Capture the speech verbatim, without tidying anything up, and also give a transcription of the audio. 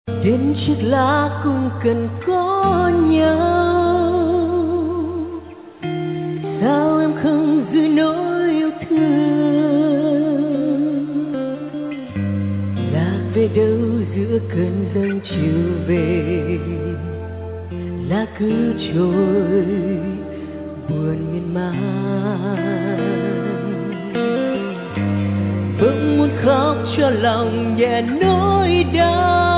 đến chiếc lá cũng cần có nhau. Sao em không giữ nỗi yêu thương, lạc về đâu giữa cơn giông chiều về, lá cứ trôi buồn miên man. Bỗng muốn khóc cho lòng nhẹ nỗi đau,